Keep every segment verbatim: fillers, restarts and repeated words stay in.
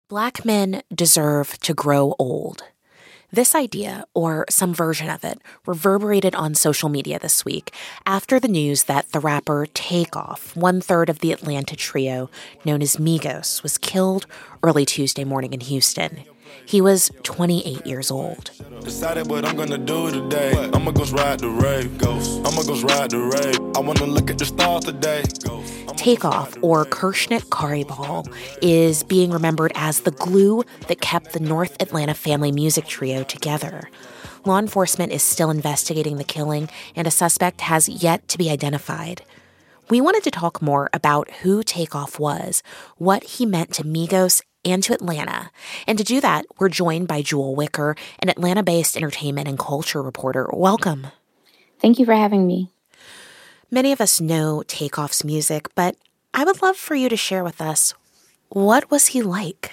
Black men deserve to grow old. This idea, or some version of it, reverberated on social media this week after the news that the rapper Takeoff, one-third of the Atlanta trio known as Migos, was killed early Tuesday morning in Houston. He was twenty-eight years old. Decided what I'm gonna do today. I'ma go ride the rave. I'ma go ride the rave. I wanna look at the stars today. Takeoff, or Kershnik Karibal, is being remembered as the glue that kept the North Atlanta family music trio together. Law enforcement is still investigating the killing, and a suspect has yet to be identified. We wanted to talk more about who Takeoff was, what he meant to Migos and to Atlanta. And to do that, we're joined by Jewel Wicker, an Atlanta-based entertainment and culture reporter. Welcome. Thank you for having me. Many of us know Takeoff's music, but I would love for you to share with us, what was he like?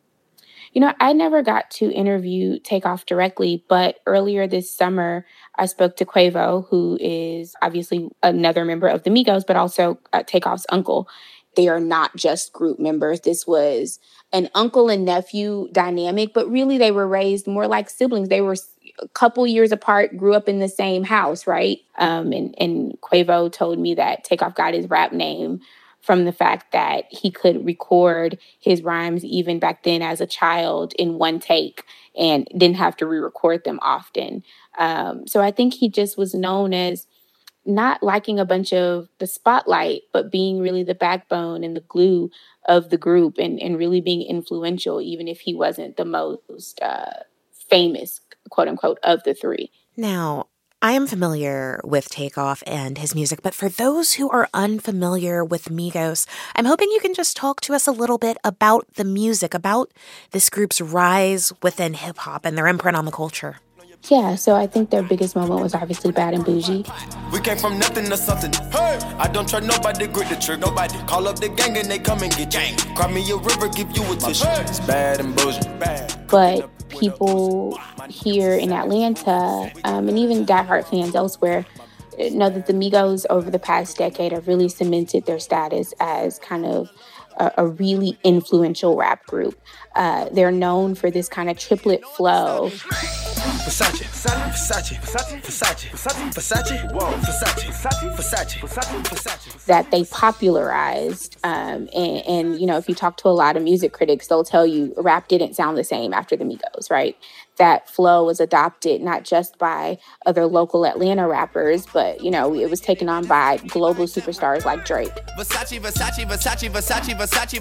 You know, I never got to interview Takeoff directly, but earlier this summer, I spoke to Quavo, who is obviously another member of the Migos, but also uh, Takeoff's uncle. They are not just group members. This was an uncle and nephew dynamic, but really they were raised more like siblings. They were a couple years apart, grew up in the same house, right? Um, and, and Quavo told me that Takeoff got his rap name from the fact that he could record his rhymes even back then as a child in one take and didn't have to re-record them often. Um, so I think he just was known as not liking a bunch of the spotlight, but being really the backbone and the glue of the group and, and really being influential, even if he wasn't the most uh, famous, quote unquote, of the three. Now, I am familiar with Takeoff and his music, but for those who are unfamiliar with Migos, I'm hoping you can just talk to us a little bit about the music, about this group's rise within hip-hop and their imprint on the culture. Yeah, so I think their biggest moment was obviously Bad and Bougie. We came from nothing to something. Hey, I don't try nobody, grip the trick. Nobody call up the gang and they come and get gang. Cry me a river, give you a tissue. It's Bad and Bougie. Bad. But people here in Atlanta, um, and even diehard fans elsewhere, know that the Migos over the past decade have really cemented their status as kind of a, a really influential rap group. Uh, they're known for this kind of triplet flow. Versace, Versace, Versace, Versace, Versace, Versace, whoa, Versace, Versace, Versace, Versace, that they popularized. Um, and, and, you know, if you talk to a lot of music critics, they'll tell you rap didn't sound the same after the Migos, right? That flow was adopted not just by other local Atlanta rappers, but, you know, it was taken on by global superstars like Drake. Versace, Versace, Versace, Versace, Versace,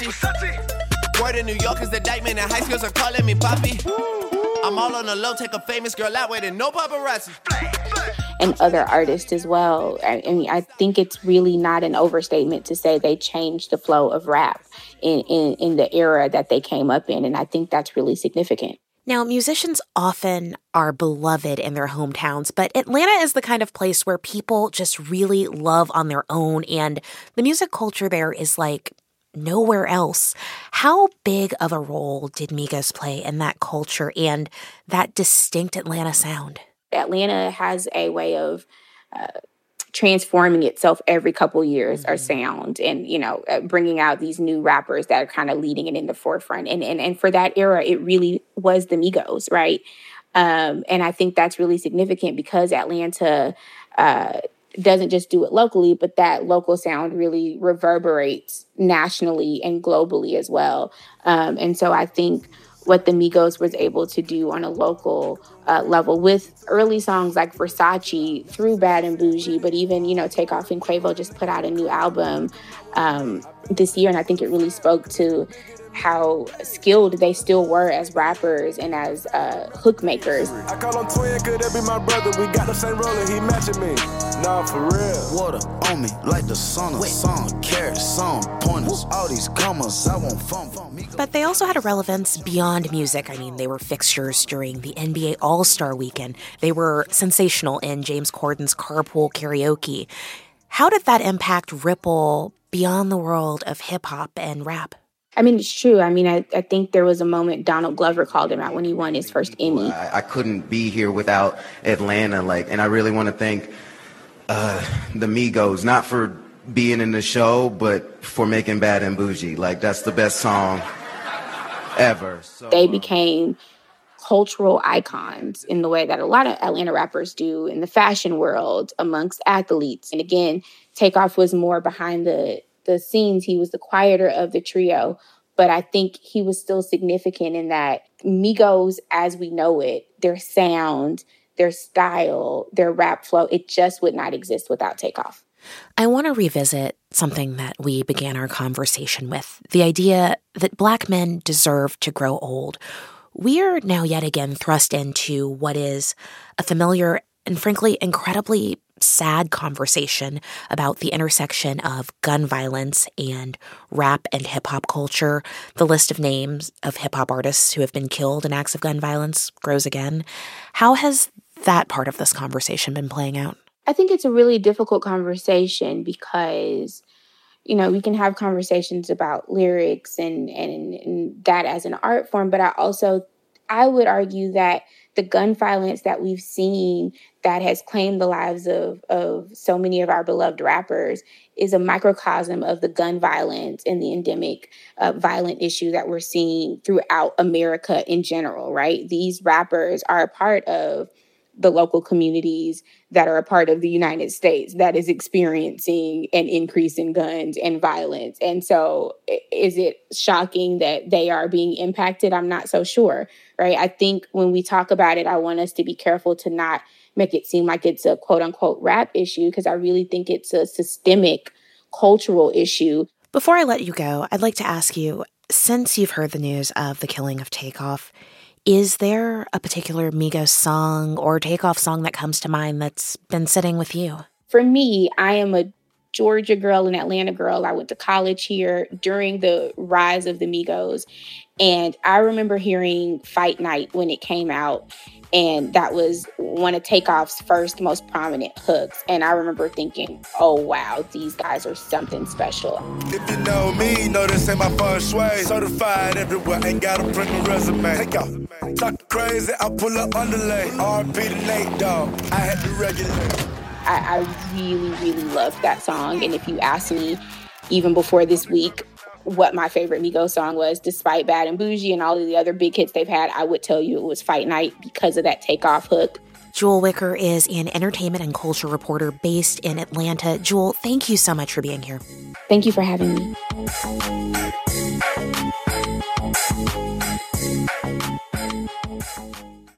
Versace. Word in New York is the indictment and high schools are calling me Poppy. I'm all on the low, take a famous girl out with it, no paparazzi. And other artists as well. I, I mean, I think it's really not an overstatement to say they changed the flow of rap in, in, in the era that they came up in. And I think that's really significant. Now, musicians often are beloved in their hometowns, but Atlanta is the kind of place where people just really love on their own, and the music culture there is like nowhere else. How big of a role did Migos play in that culture and that distinct Atlanta sound? Atlanta has a way of uh, transforming itself every couple years, mm-hmm. our sound, and, you know, uh, bringing out these new rappers that are kind of leading it in the forefront. And, and, and for that era, it really was the Migos, right? Um, and I think that's really significant because Atlanta uh, doesn't just do it locally, but that local sound really reverberates nationally and globally as well. Um, and so I think what the Migos was able to do on a local uh, level with early songs like Versace through Bad and Bougie, but even, you know, Takeoff and Quavo just put out a new album um, this year. And I think it really spoke to how skilled they still were as rappers and as uh, hook makers. I call him twin, could that be my brother? We got the same roller, he matching me. Nah, for real. Water on me like the sun, sun, carrots, sun, pointers, all these commas, I want fun. But they also had a relevance beyond music. I mean, they were fixtures during the N B A All-Star Weekend. They were sensational in James Corden's Carpool Karaoke. How did that impact ripple beyond the world of hip-hop and rap? I mean, it's true. I mean, I, I think there was a moment Donald Glover called him out when he won his first Emmy. I, I couldn't be here without Atlanta, like, and I really want to thank uh, the Migos, not for being in the show, but for making Bad and Bougie. Like, that's the best song ever. So, they um, became cultural icons in the way that a lot of Atlanta rappers do in the fashion world amongst athletes. And again, Takeoff was more behind the, the scenes. He was the quieter of the trio. But I think he was still significant in that Migos, as we know it, their sound, their style, their rap flow, it just would not exist without Takeoff. I want to revisit something that we began our conversation with, the idea that Black men deserve to grow old. We are now yet again thrust into what is a familiar and frankly incredibly sad conversation about the intersection of gun violence and rap and hip-hop culture. The list of names of hip-hop artists who have been killed in acts of gun violence grows again. How has that part of this conversation been playing out? I think it's a really difficult conversation because, you know, we can have conversations about lyrics and, and, and that as an art form, but I also, I would argue that the gun violence that we've seen that has claimed the lives of, of so many of our beloved rappers is a microcosm of the gun violence and the endemic uh, violent issue that we're seeing throughout America in general, right? These rappers are a part of the local communities that are a part of the United States that is experiencing an increase in guns and violence. And so is it shocking that they are being impacted? I'm not so sure, right? I think when we talk about it, I want us to be careful to not make it seem like it's a quote unquote rap issue, because I really think it's a systemic cultural issue. Before I let you go, I'd like to ask you, since you've heard the news of the killing of Takeoff, is there a particular Migos song or Takeoff song that comes to mind that's been sitting with you? For me, I am a Georgia girl, an Atlanta girl. I went to college here during the rise of the Migos. And I remember hearing Fight Night when it came out. And that was one of Takeoff's first most prominent hooks. And I remember thinking, oh, wow, these guys are something special. If you know me, know this ain't my feng shui. Certified everywhere, ain't got a print a resume. Take off. Talk crazy, I pull up underlay. R P to Nate, dog. I had to regulate. I, I really, really loved that song. And if you asked me, even before this week, what my favorite Migos song was, despite Bad and Bougie and all of the other big hits they've had, I would tell you it was Fight Night because of that Takeoff hook. Jewel Wicker is an entertainment and culture reporter based in Atlanta. Jewel, thank you so much for being here. Thank you for having me.